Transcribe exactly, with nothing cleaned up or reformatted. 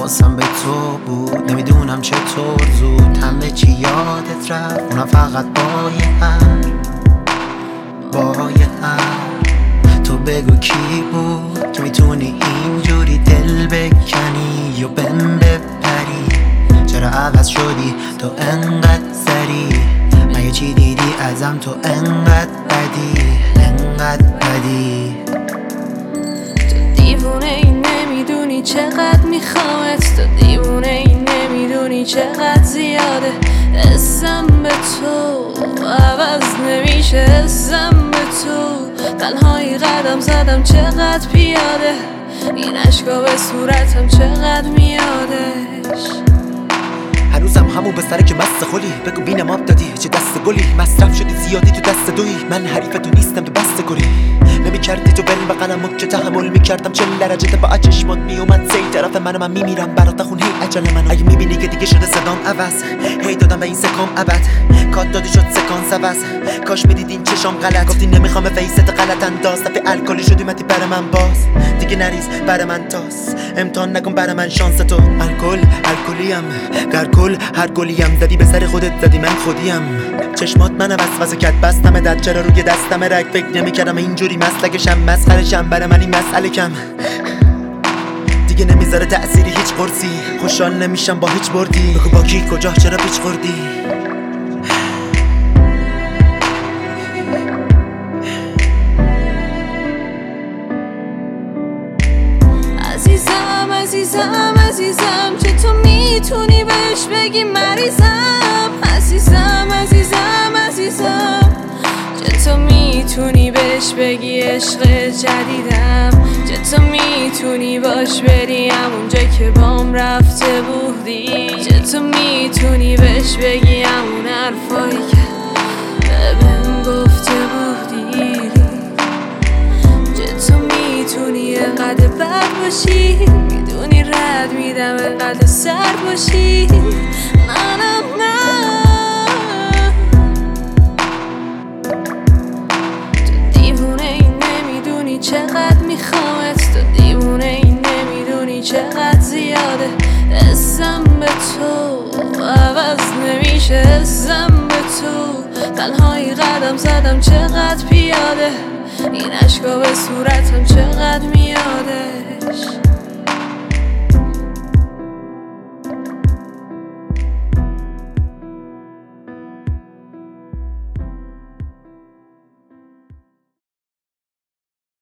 حواسم به تو بود، نمیدونم چطور زود همه چی یادت رفت، اونم فقط با یه هم با یه هم. تو بگو کی بود که میتونی اینجوری دل بکنی یا بهم بپری؟ چرا عوض شدی تو انقدر سری؟ من یه چی دیدی ازم تو انقدر بدی انقدر بدی؟ تو دیوونه این نمیدونی چقدر میخوامت، تو دیوونه این نمیدونی چقدر زیاده. اسم به تو عوض نمیشه، اسم به تو تنهایی قدم زدم چقدر پیاده. این عشقا به صورتم چقدر میادش. هنوزم همون بستره که مست خلی، بگو بینم آب دادی چه دست گلی. مصرف شدی زیادی تو دست دوی، من حریف تو نیستم تو بست گلی. نمیکردی تو بل بقنمو که تحمل میکردم چل درجه با چشمات میومد سی طرف من من میمیرم برات نخون هی عجله منو. اگه میبینی که دیگه شده صدام عوض، هی دادم به این سکام ابد کات دادی شد سکانس عوض. کاش میدیدین چشام غلط، گفتی نمیخوام فیست غلط انداز. دفعه الکلی شدی متی برای من باز، دیگه نریز برای من تاس. امتحان نکن برای من شانس تو. الکل الکلیم در کل هر گلیم زدی به سر خودت زدی من خودیم. چشمات من وسوسه کرد بستم در چرا روی دستم رگ. فکر نمیکردم اینجوری مسلکشم مسخرشم برای من این مسئله کم دیگه نمیذاره تأثیری هیچ قرصی. خوشحال نمیشم با هیچ بردی، بگو با کی کجا چرا پیچ خوردی؟ عزیزم عزیزم عزیزم چه تو میتونی بهش بگی مریضم؟ عزیزم عزیزم عزیزم چه تو میتونی بهش بگی عشق جدیدم؟ چه تو میتونی باش بری همونجا که بام رفته بودی؟ چه تو میتونی بهش بگی همون حرفایی که بهم گفته بودی؟ چه تو میتونی انقدر بد باشی؟ میدونی رد میدم انقدر سرد باشی؟ نه نه نه. تو دیوونه این نمیدونی چقدر میخوامت، تو دیوونه این نمیدونی چقدر زیاده. اسم به تو عوض نمیشه، اسم به تو تنهایی قدم زدم چقدر پیاده. این عشقا به صورتم چقدر میادش.